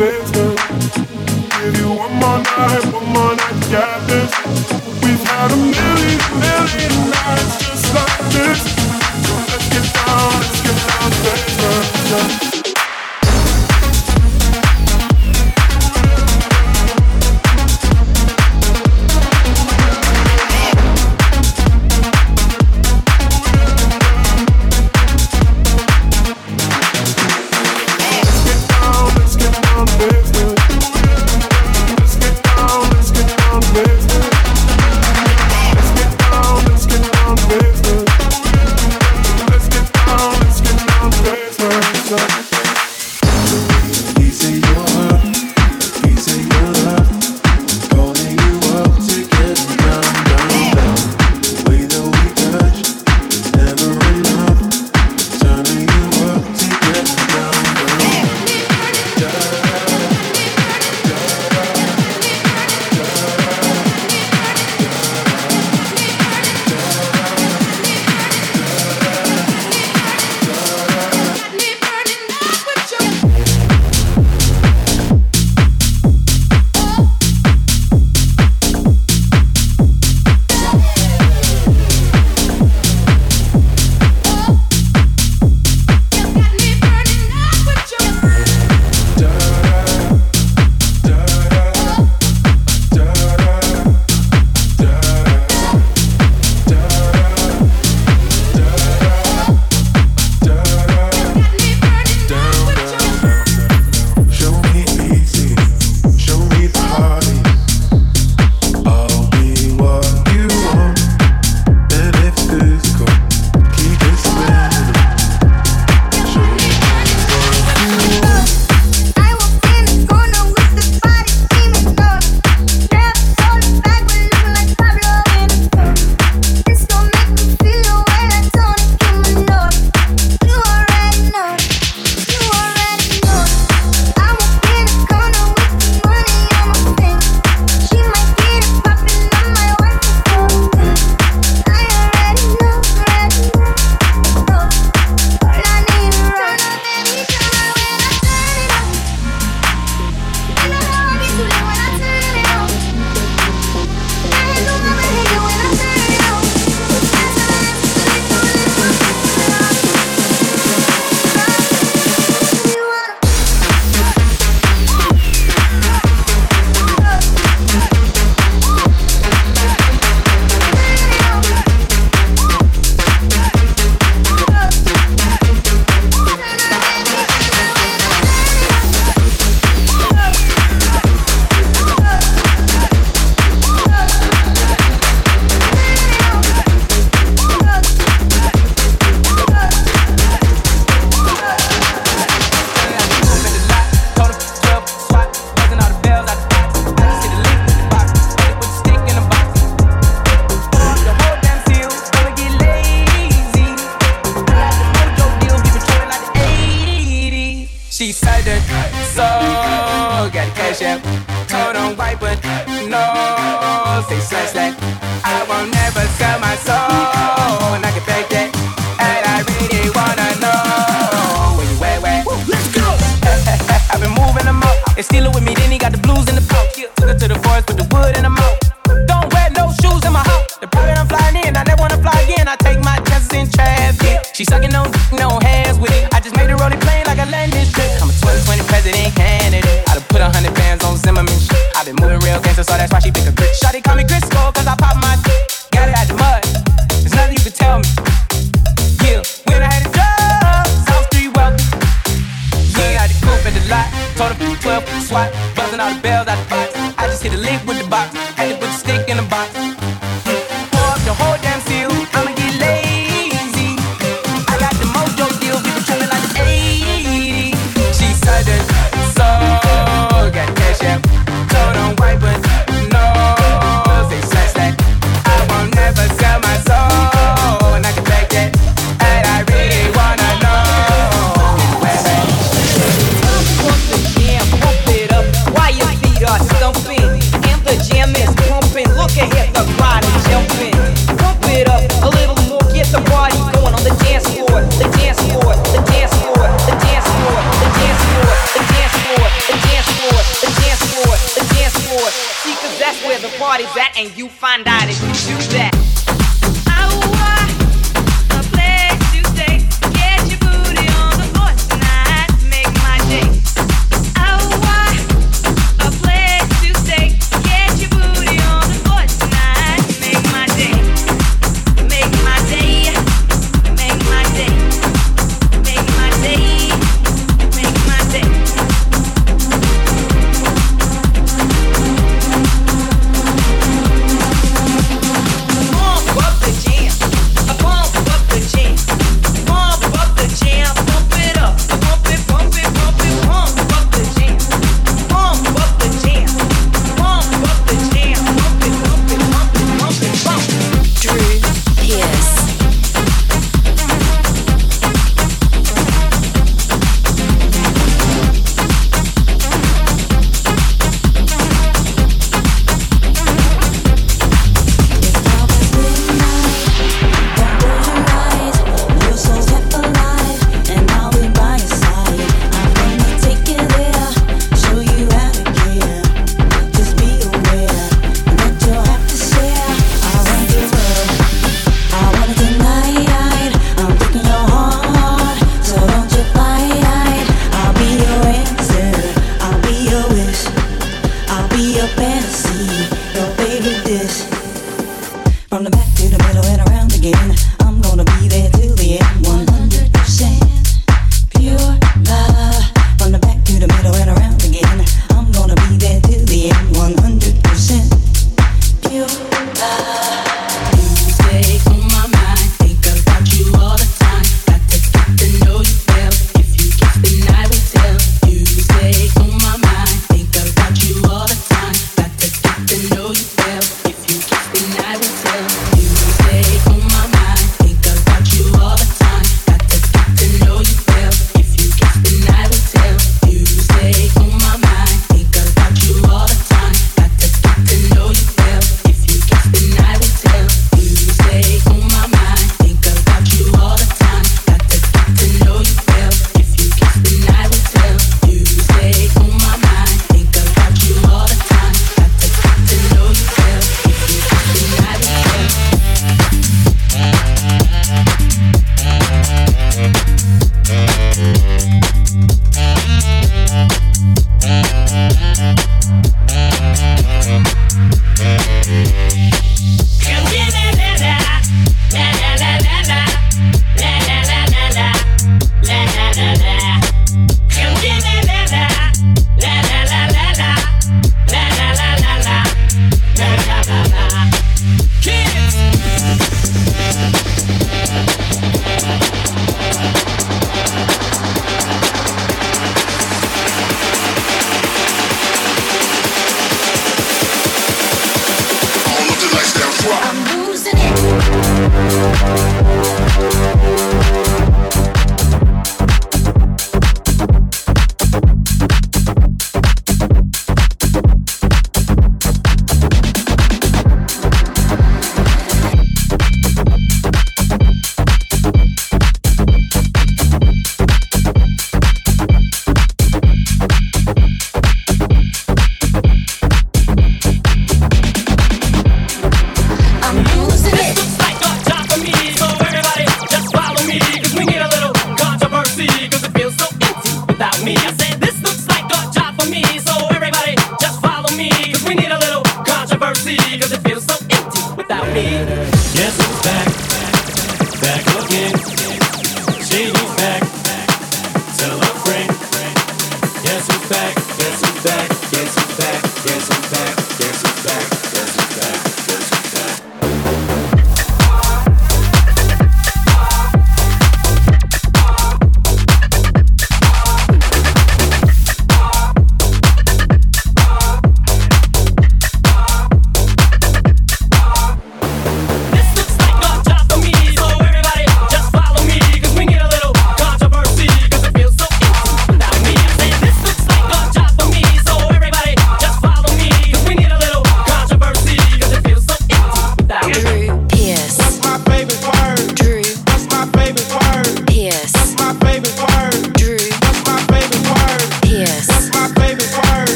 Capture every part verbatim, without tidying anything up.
business. Give you one more night, one more night to get this. We've had a million, million nights just like this. So let's get down, let's get down to business. Look ahead, the party's at, and you find out if you do that.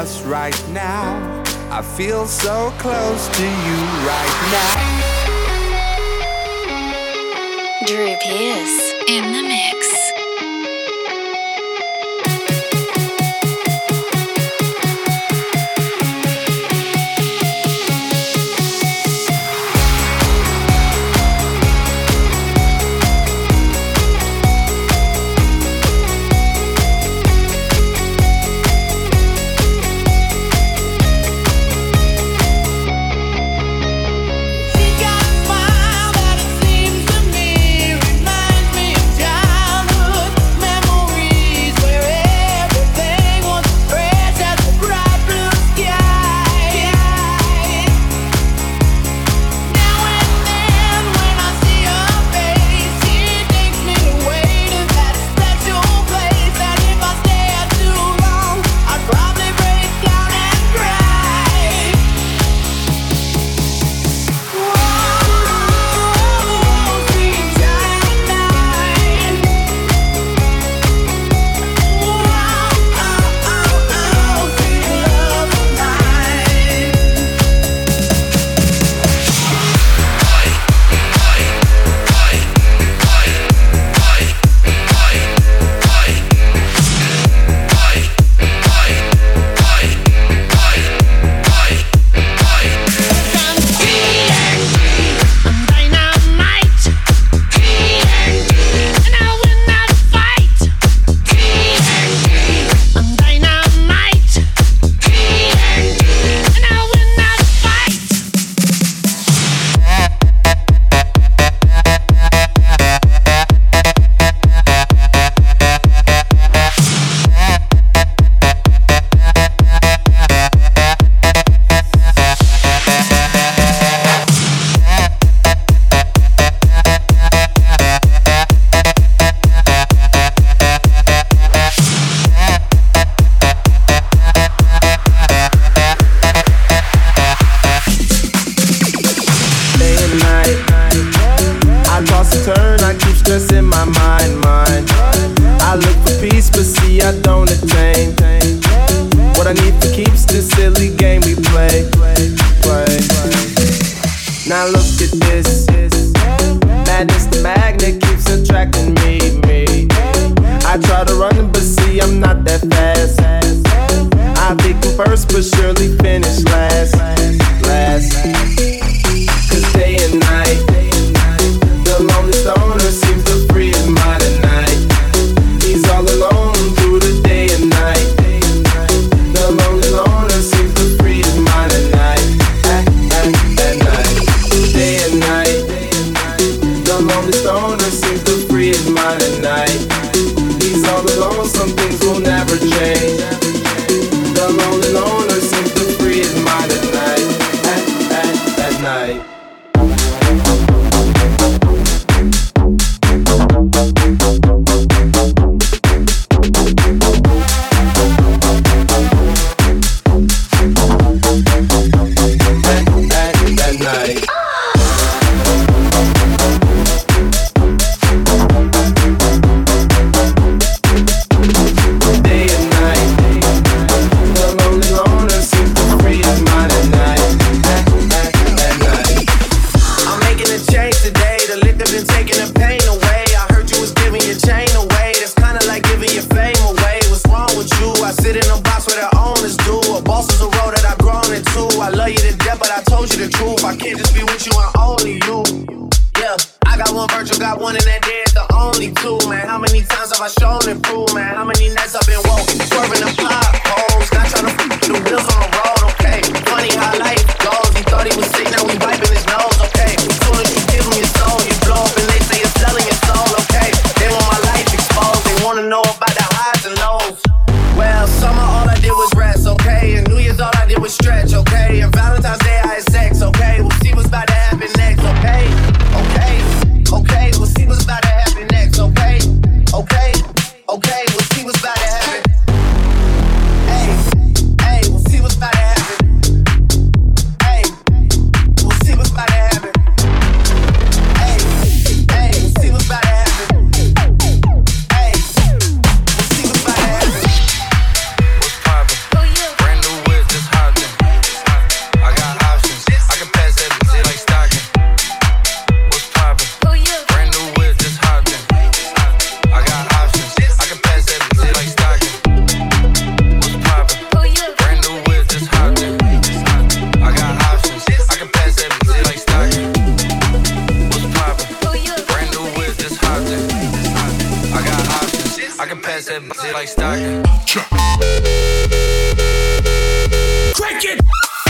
us right now. I feel so close to you right now. Drew Pearce in the mix. Hey, hey, we'll see what's about to happen. Hey, like starting. Crank it.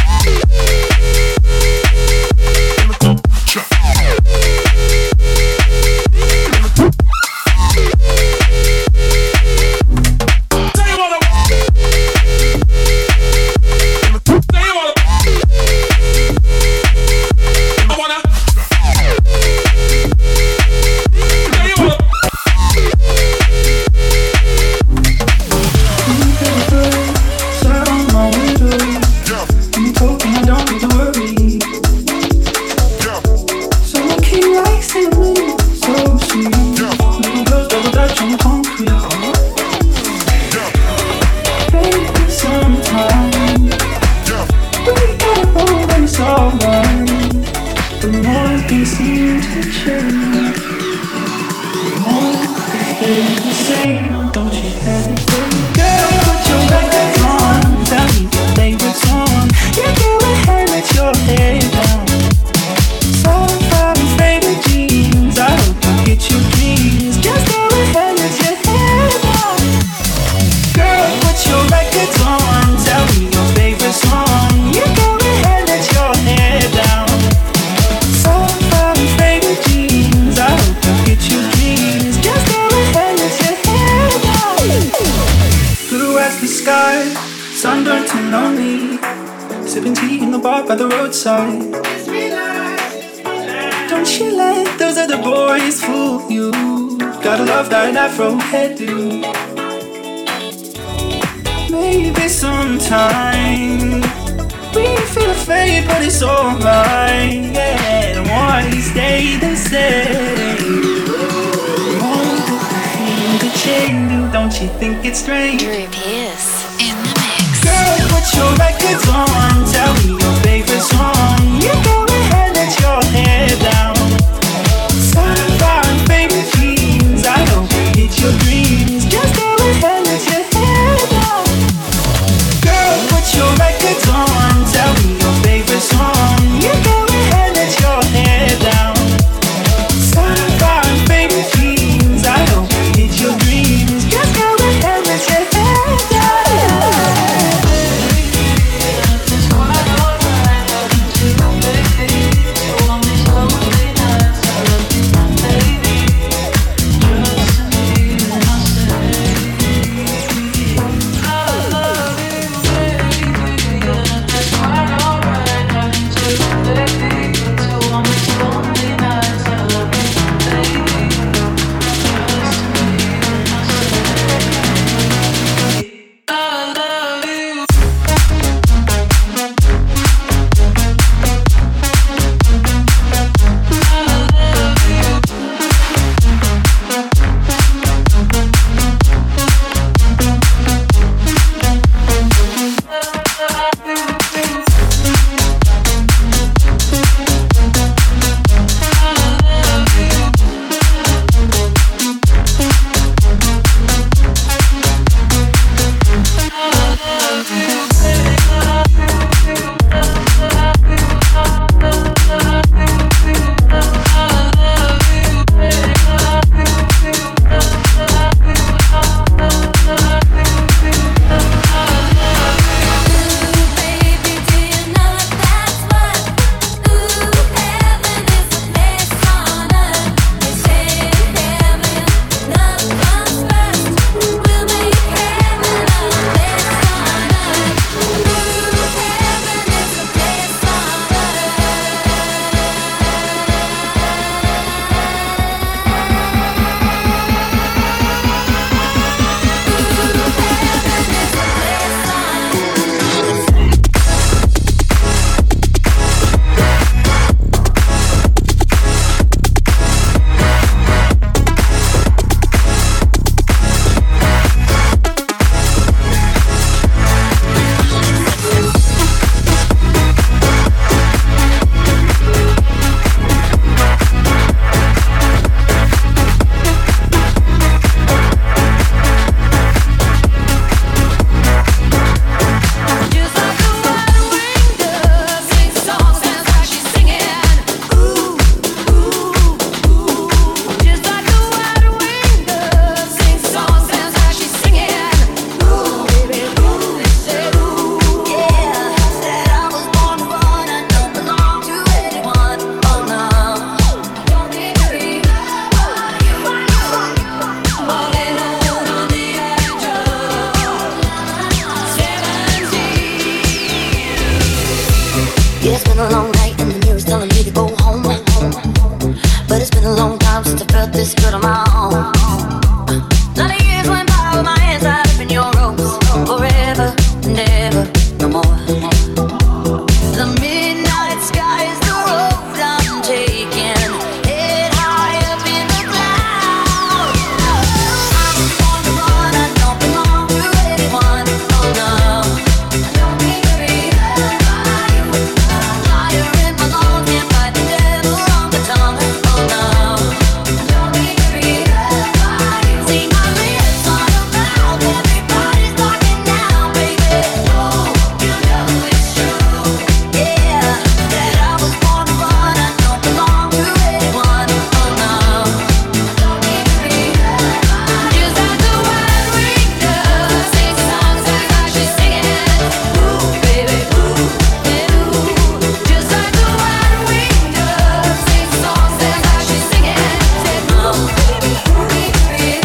By the roadside. Don't you let those other boys fool you. Gotta love that Afro hairdo. Maybe sometime we feel afraid, but it's alright. Yeah, and one these days they say, oh, the chain do. Don't you think it's strange? Drew Pierce in the mix. Girl, put your records on. Tell me your favorite song. You go ahead, let your head down. Sunfire and favorite jeans. I hope you hit your dreams. Just go ahead, let your head down. Girl, put your records on. Tell me your favorite song. You go ahead, let your head down. Sunfire and favorite jeans. I hope you hit your dreams. Just go ahead, let your head down. Yeah, it's been a long night and the mirror's telling me to go home. But it's been a long time since I felt this good on my own. Now the years went by with my hands tied up in your ropes. Forever and ever, no more. The midnight sky is the road I'm taking. Head high up in the clouds. I'm on the run, I don't belong to anyone. Oh no, I don't need to be held by you. Fire in my lungs, can't fight the devil on the tongue. Oh no, I don't need to be held by you. See my lips on your mouth, everybody's talking now, baby. Oh, you know it's true, yeah, that I was born to run. I don't belong to anyone. Oh no, I don't need to be held by you. Just like the wild ring does, sing songs as I should sing it. Ooh, baby, ooh, ooh. Just like the wild ring does, sing songs as I should sing it. Oh, baby, ooh, baby,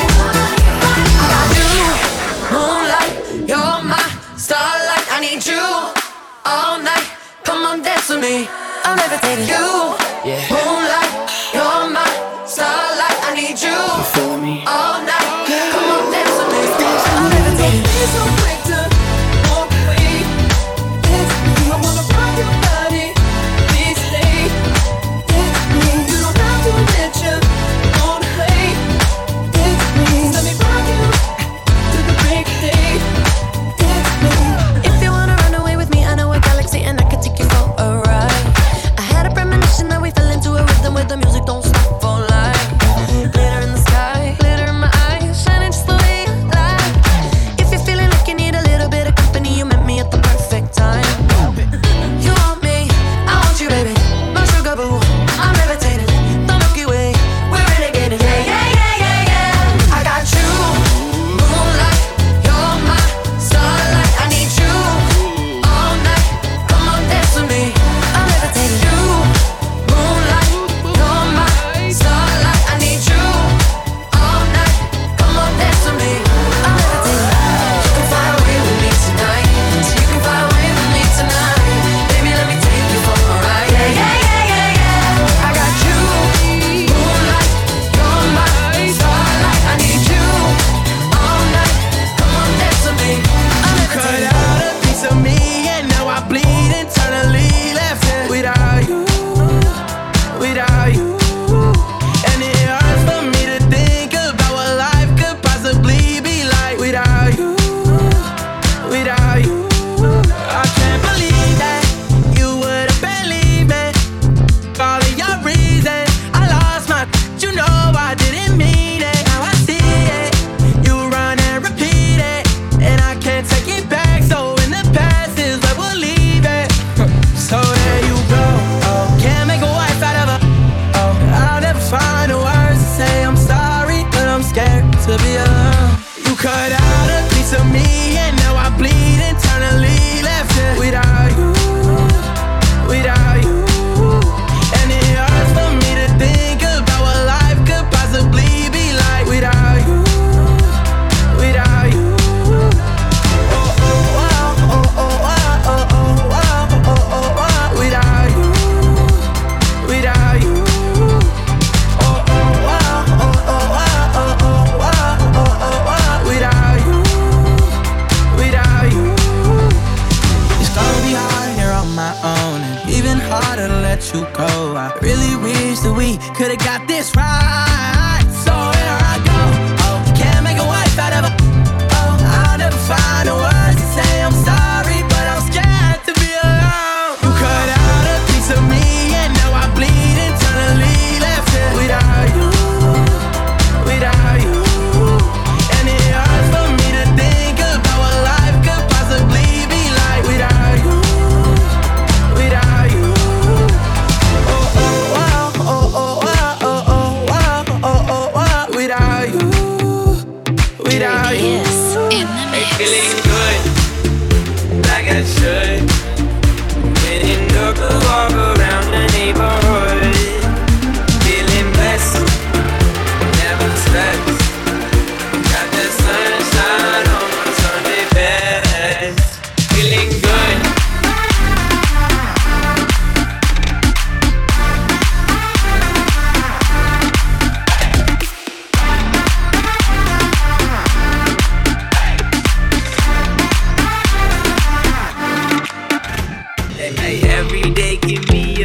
I got you, moonlight, you're my starlight. I need you all night. Come on, dance with me. I'm levitating. You, moonlight, you're my starlight. I need you all night. Come on, dance with me. I'm levitating. It's so quick to walk away. It's me. I wanna rock your body. Please stay. It's me. You don't have to let you on the play. It's me. Let me rock you to the break of day. It's me. If you wanna run away with me, I know a galaxy and I can take you for a ride. I had a premonition that we fell into a rhythm where the music don't stop for life. Glitter in the sky, glitter in my eyes, shining just the way I like. If you're feeling like you need a little bit of company, you met me at the perfect time. You want me, I want you, baby. My sugar boo, I'm levitating. The Milky Way, we're renegading. Yeah, yeah, yeah, yeah, yeah. I got you, moonlight, you're my starlight. I need you all night. Come on, dance with me. I'm levitating. You, moonlight, you're my starlight. I need you all night. Come on, dance with me. I'm levitating. You can fly away with me tonight. You can fly away with me tonight. Baby, let me take you for a ride. Yeah, yeah, yeah, yeah, yeah. I got you, moonlight, you're my starlight. I need you all night. Come on, dance with me. I'm Cut levitating. out a piece of me and now I bleed internally. Left it without you, without you. And it hurts for me to think about what life could possibly be like without you, without you. I can't believe that you would've believed me. For all of your reasons, I lost my. You know I didn't mean it. Now I see it. You run and repeat it, and I can't take it back. So in the past is where we'll leave it. So there you go. Oh, can't make a wife out of her. Oh, I'll never find the words to say I'm sorry, but I'm scared to be alone. You cut out a piece of me, and now I bleed internally. Left it without you, without you. And it hurts for me to think about what life could possibly be like without you, without you. Oh, oh, oh, oh, oh, oh, oh, oh, oh, oh, oh, without you, without you. Oh, oh, oh, oh, oh, oh, oh, oh, oh, oh, without you, without you. It's gonna be hard here on my own, and even harder to let you go. I really wish that we could've got this right. So here I go. Oh, can't make a wife out of her. Oh, I'll never find the words to say I'm sorry, but I'm scared to be alone. You cut out a piece of me, and now I bleed internally. Left it without you, without you. And it hurts for me to think about what life could possibly be like without you, without you. Oh, oh, oh, oh, oh, oh, oh, oh, oh,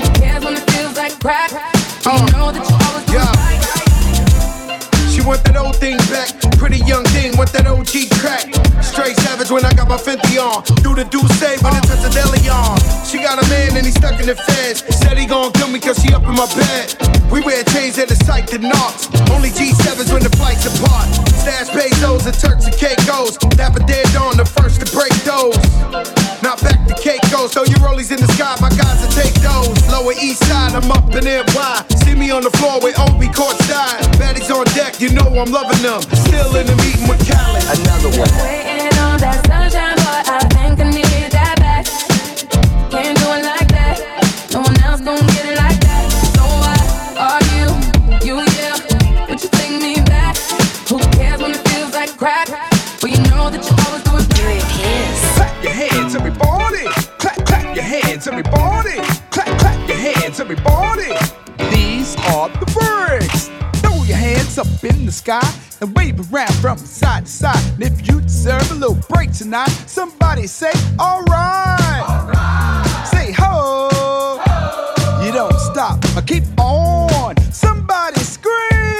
Who cares when it feels like crack? You uh, know that you always do yeah. right. She want that old thing back. Pretty young thing, want that O G crack. Straight savage when I got my Fenty on. Do the do say when it touch the deli on. She got a man and he stuck in the feds. Said he gon' kill me cause she up in my bed. We wear chains at the psych to knocks. Only G sevens when the flights apart. Stash pesos and Turks and Caicos. Dapper dead on the first to break those. Now back to Caicos. Throw your rollies in the sky, my guys will take those. Lower east side, I'm up in N Y. See me on the floor with Obi courtside. Baddies on deck, you know I'm loving them. Still in the meeting with Khaled. Another one. Waiting on that sunshine, boy, I think I need that back. Can't do it like that. No one else gon' get it like that. So what are you? You, yeah. Would you take me back? Who sky and wave around from side to side. And if you deserve a little break tonight, somebody say, alright. Alright. Say ho. Ho. You don't stop, I keep on. Somebody scream.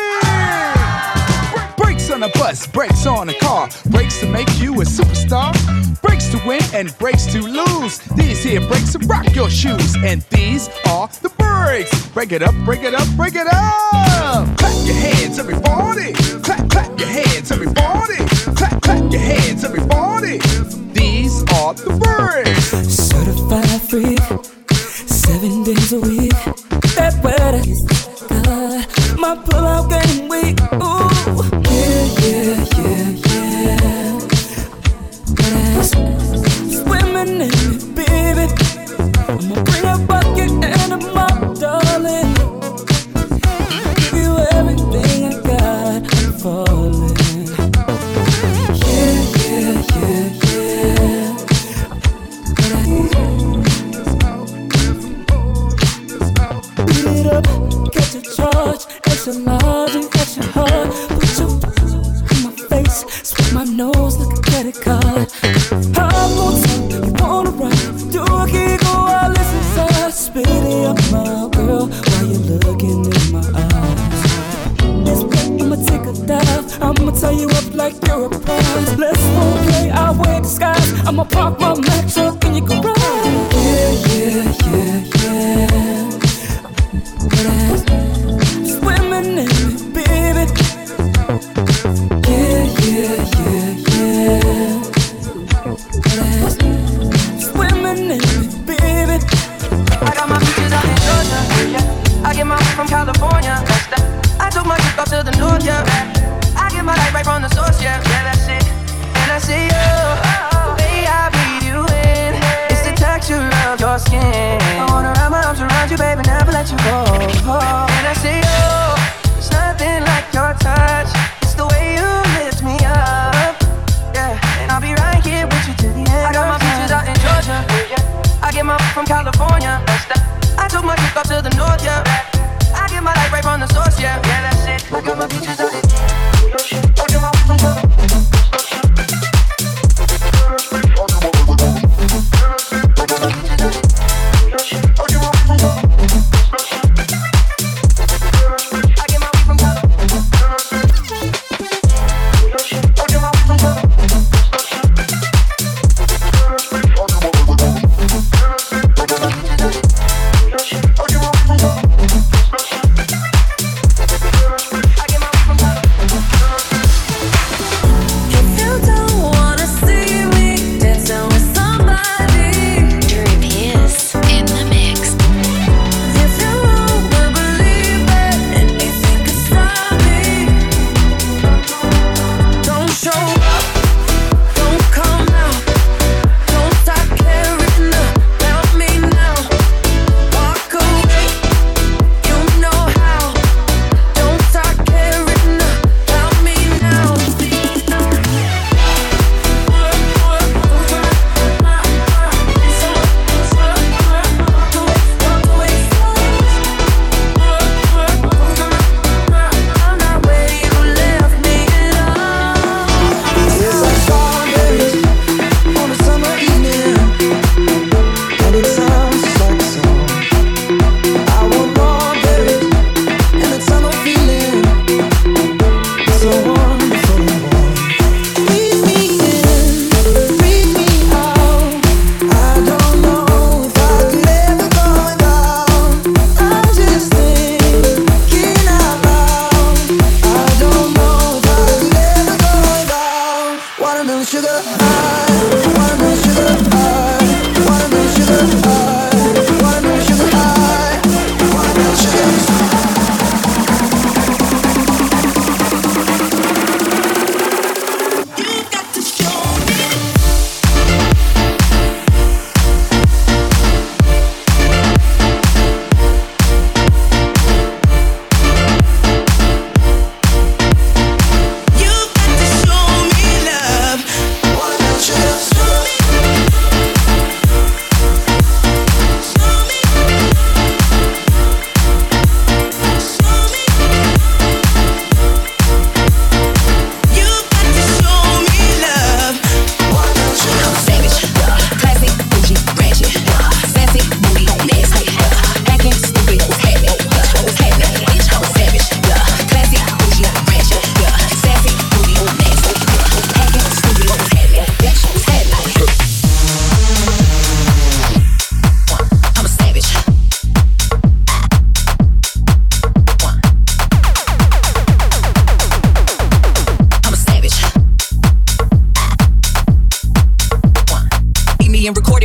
Brakes on a bus, brakes on a car. Brakes to make you a superstar. Brakes to win and brakes to lose. These here brakes to rock your shoes. And these are the brakes. Break it up, break it up, break it up. Clap your hands, everybody. Clap, clap your hands, everybody. Clap, clap your hands, everybody. These are the brakes. Certified freak, seven days a week. That weather is good. My pull-out getting weak. Ooh, yeah, yeah, yeah, yeah. But swimming in it, baby. I'ma bring a bucket and a mop, darling. Give you everything I got. I'm falling. Yeah, yeah, yeah, yeah. Beat it up, catch a charge, extra large and catch your heart. Put your in my face, sweep my nose like a credit card. Hop on top, you wanna ride, do a giggle while listen inside. Spit it up, my girl, while you're looking in my eyes. This way, I'ma take a dive, I'ma tie you up like you're a prize. Let's go play our way disguise. I'ma park my Mack truck in your garage. Yeah, yeah, yeah, yeah. Swimming in it, baby. Yeah, yeah, yeah, yeah. Swimming in it, baby. I got my beaches out in Georgia, yeah. I get my from California, that's that. I took my trip up to the north, yeah. I get my light right from the source, yeah. Yeah, that's it. And I see you, oh, way I breathe you in. It's the texture of your skin. I wanna wrap my arms around you, baby, never let you go. And I see you, it's nothing like your touch. It's the way you lift me up, yeah. And I'll be right here with you till the end. I got my beaches out in Georgia, yeah. I get my from California, that's that. I took my trip up to the north, yeah. I get my light right from the source, yeah. Yeah, that's it. I got my beaches out in Georgia. I get my from California.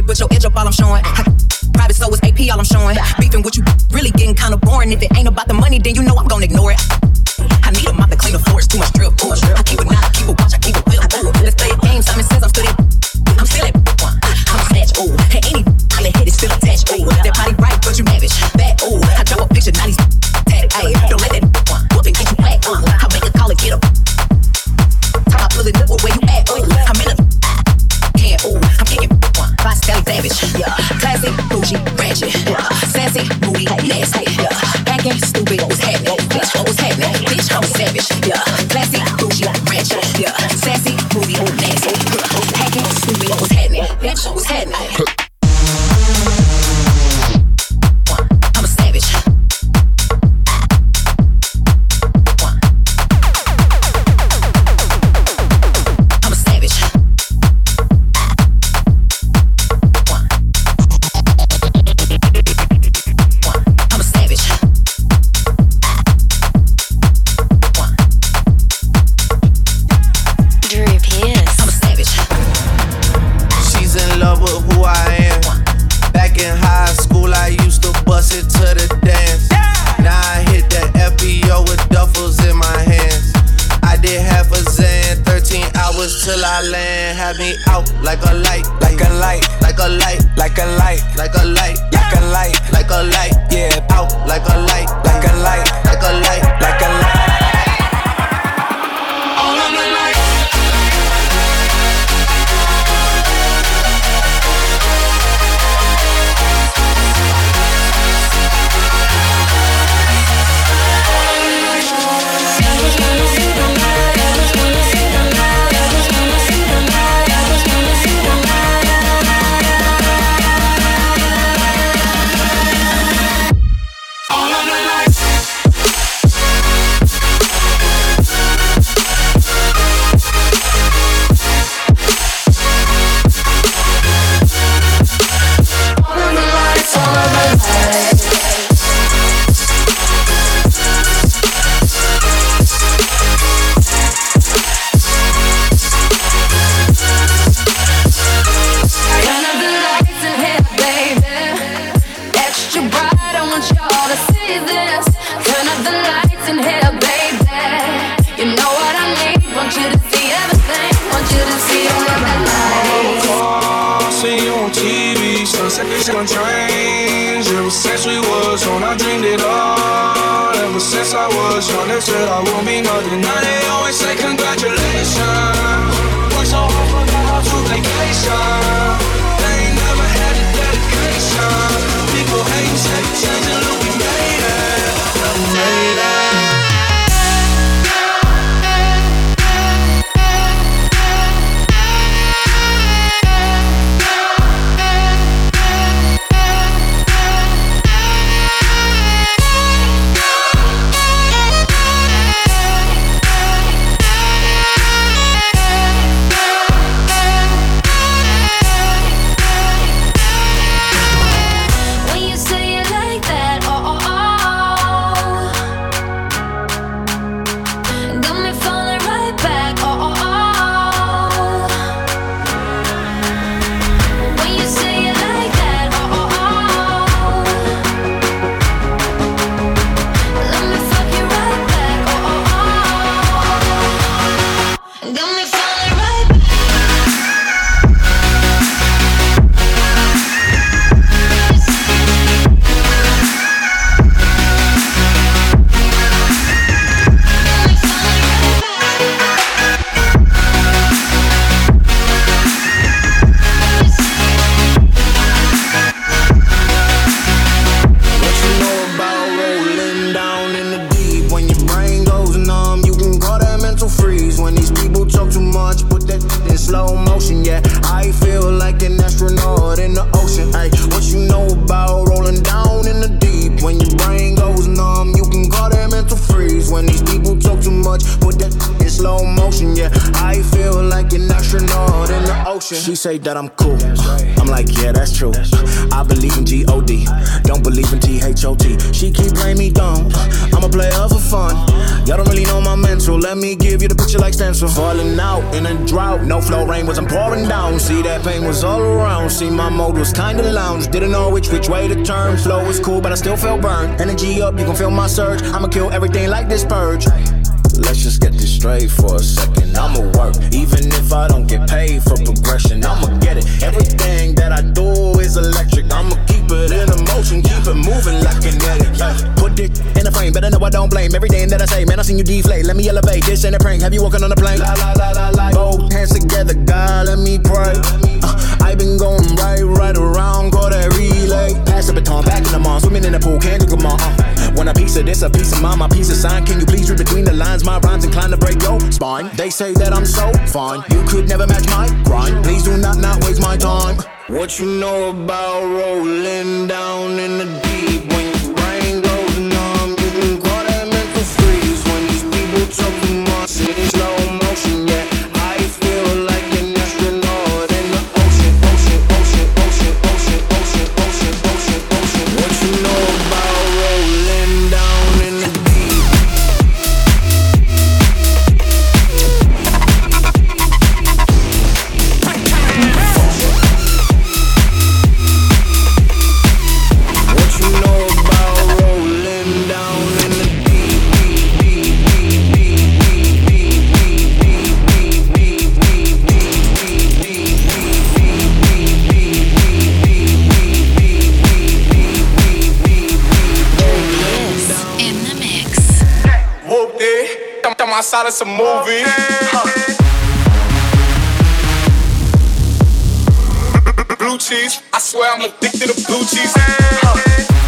but your edge up all I'm showing. Private so it's A P all I'm showing. Beefing with you really getting kinda boring. If it ain't about the money, then you know I'm gonna ignore it. I need a mop to clean the floors, too much drip. Ooh, I keep it not, keep it watch, I keep it whip. Ooh, let's play a game, Simon says I'm still at. I'm still at one. I'm a snatch, ooh. Hey, any I hit is still attached, ooh. That body right, but you lavish. Bad, ooh. I drop a picture, now he's tatted, ayy. Don't let that one whoop and get you whack, ooh. I make a call and get up. Talk about pulling up, where you at, ooh. I'm in a can, ooh. I'm kicking one. Vice Sally Savage, yeah. Classy, bougie, ratchet, yeah. Sassy, moody, nasty, yeah. Acting stupid, what's happening? Bitch, what's happening? Bitch, I'm savage, yeah. Classy, bougie, ratchet, yeah. Sassy, moody, nasty, yeah. Acting stupid, what's happening? Bitch, what's happening? I'm a savage. I'm a savage. I'm a savage. Drew Pierce. I'm a savage. She's in love with who I am. Back in high school, I used to bust it to the dance. Now I hit the F B O with duffels in my hands. I did half a Zan, thirteen hours till I land. Had me out like a light, like a light, like a light, like a light, like a light, like a light, like a light. Yeah, out like a light, like a light, like a light, like a light. All of the lights. Seconds gon' change. Ever since we was on, I dreamed it all. Ever since I was young, they said I won't be nothing. Now they always say congratulations. Work so hard, forgot how to vacation. They ain't never had the dedication. People hate, say changing, look, we made it. We made it. slow motion, yeah. I feel like an astronaut in the ocean. She say that I'm cool. I'm like, yeah, that's true. I believe in G O D, don't believe in T H O T. She keep playing me dumb. I'm a player for fun. Y'all don't really know my mental. Let me give you the picture like stencil. Falling out in a drought. No flow, rain wasn't pouring down. See, that pain was all around. See, my mode was kinda lounge. Didn't know which which way to turn. Flow was cool, but I still felt burned. Energy up, you can feel my surge. I'ma kill everything like this purge. Let's just get this straight for a second. I'ma work, even if I don't get paid for progression. I'ma get it. Everything that I do is electric. I'ma keep it in motion, keep it moving like kinetic. Uh, put it in a frame, better know I don't blame everything that I say. Man, I seen you deflate. Let me elevate. This ain't a prank. Have you walking on a plane? La la la la la. Both hands together, God, let me pray. Uh, I been going right, right around, call that relay. Pass the baton, back in the mall, swimming in the pool, can't do come on. Uh, want a piece of this, a piece of mine, my piece of sign. Can you please read between the lines? My rhymes inclined to break your spine. They say that I'm so fine, you could never match my grind. Please do not not waste my time. What you know about rolling down in the deep? When your brain goes numb, you can call that mental freeze. When these people talk too much in slow motion, yeah. I feel like an astronaut in the ocean, ocean, ocean, ocean, ocean, ocean, ocean, ocean, ocean. What you know about rolling down in the deep? Outside of some movie. Huh. Blue cheese, I swear I'm addicted to blue cheese. Huh.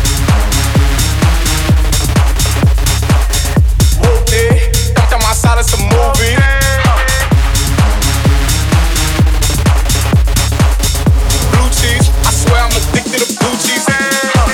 Whooped it, I'm outside of some movie. Huh. Blue cheese, I swear I'm addicted to blue cheese. Huh.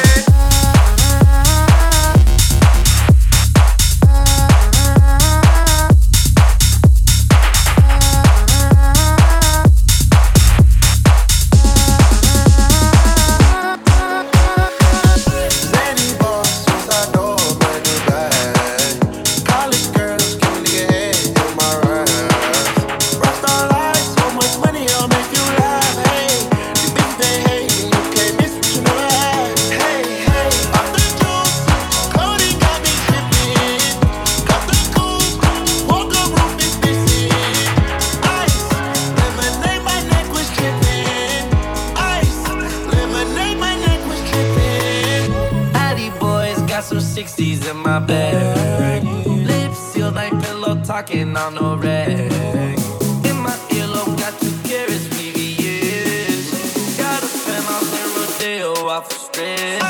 sixties in my bag. Lips sealed like pillow talking on no rag. In my earlobe got two carrots, V V S. Gotta spend off the rodeo off of stress.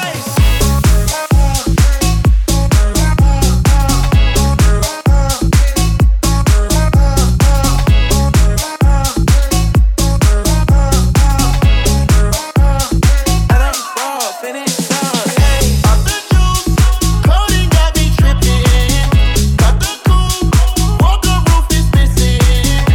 Got the coupe, walker roof is missing.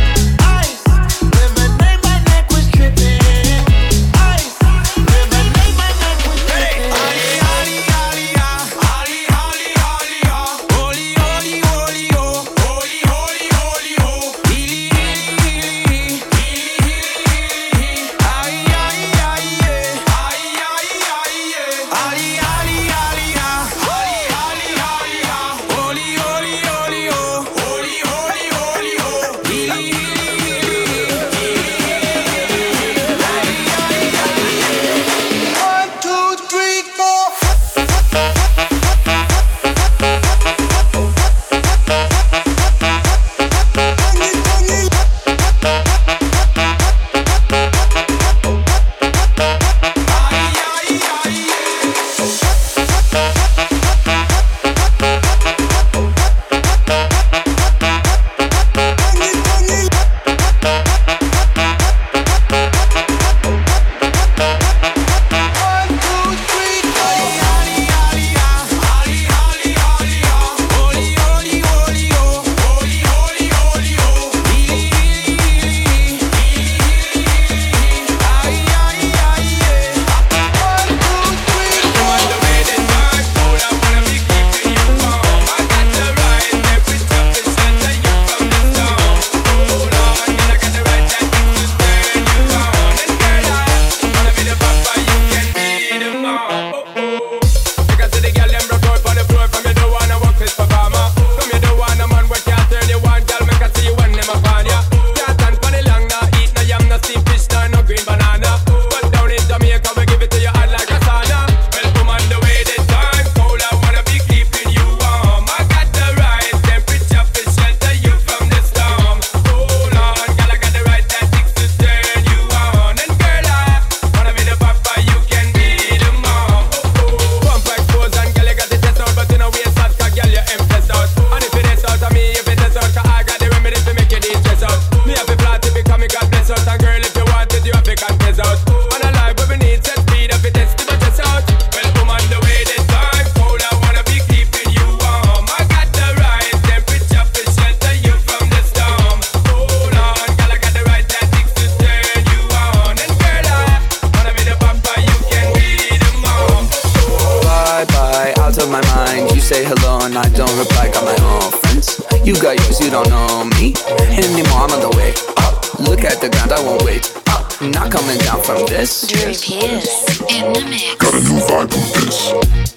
You got yours, you don't know me anymore. I'm on the way up. Look at the ground, I won't wait up. Not coming down from this. Drew Pierce in the mix. Got a new vibe with this.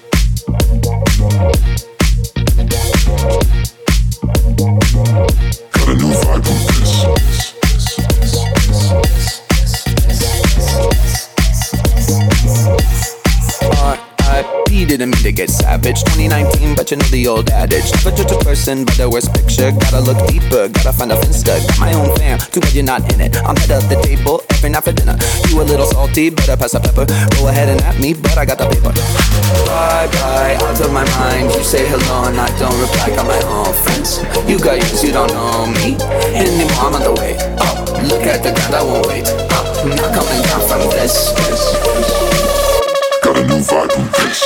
Got a new vibe with this. He didn't mean to get savage. twenty nineteen, but you know the old adage. Never judge a person by the worst picture. Gotta look deeper, gotta find a finsta. Got my own fam, too bad you're not in it. I'm head of the table every night for dinner. You a little salty, better pass the pepper. Go ahead and at me, but I got the paper. Bye bye, out of my mind. You say hello and I don't reply. Got my own friends. You got yours, you don't know me anymore. I'm on the way up. Look at the ground, I won't wait up. Not coming down from this. Got a new vibe with this.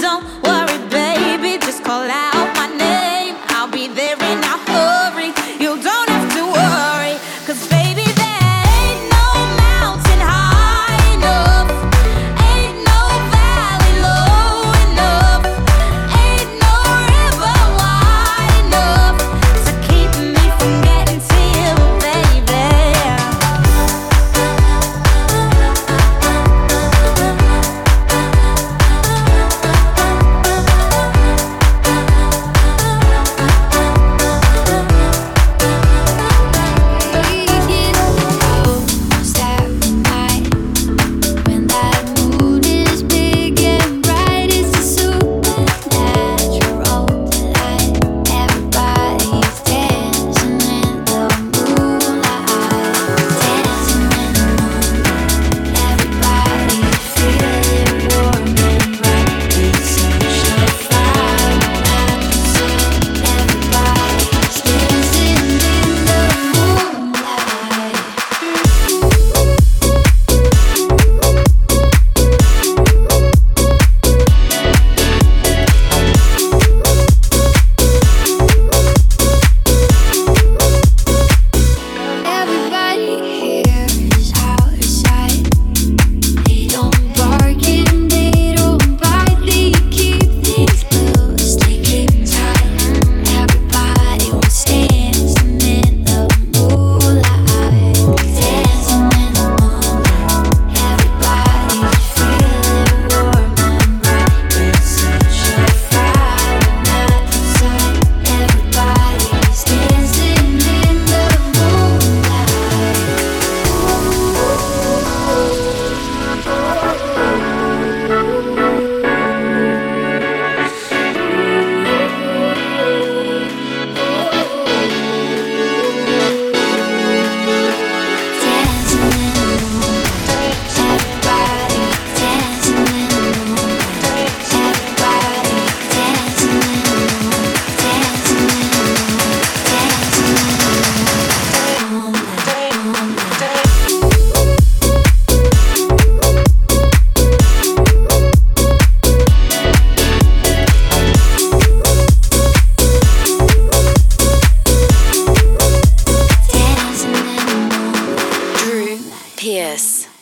Don't worry, baby, just call out my name. I'll be there in a hurry. You don't have to worry, 'cause baby, there ain't no mountain high enough, ain't no valley low enough, ain't no river wide enough to keep me from getting to you, baby. Pierce.